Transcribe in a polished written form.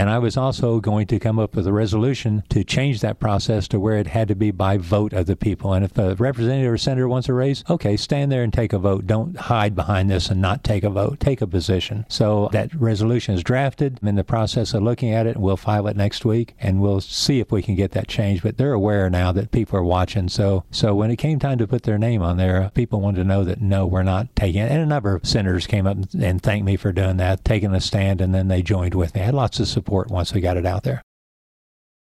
And I was also going to come up with a resolution to change that process to where it had to be by vote of the people. And if a representative or senator wants a raise, okay, stand there and take a vote. Don't hide behind this and not take a vote. Take a position. So that resolution is drafted. I'm in the process of looking at it, and we'll file it next week, and we'll see if we can get that changed. But they're aware now that people are watching. So when it came time to put their name on there, people wanted to know that, no, we're not taking it. And a number of senators came up and thanked me for doing that, taking a stand, and then they joined with me. I had lots of support once we got it out there.